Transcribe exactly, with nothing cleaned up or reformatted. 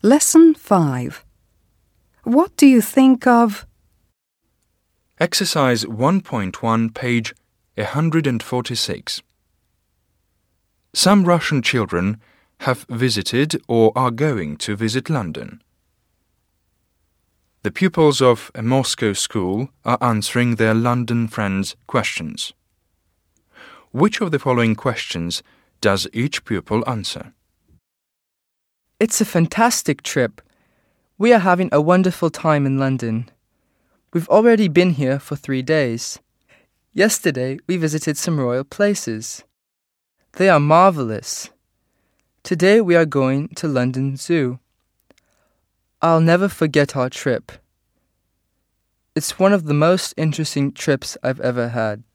Lesson five. What do you think of? Exercise one point one, page one hundred forty-six. Some Russian children have visited or are going to visit London. The pupils of a Moscow school are answering their London friends' questions. Which of the following questions does each pupil answer? It's a fantastic trip. We are having a wonderful time in London. We've already been here for three days. Yesterday, we visited some royal places. They are marvelous. Today, we are going to London Zoo. I'll never forget our trip. It's one of the most interesting trips I've ever had.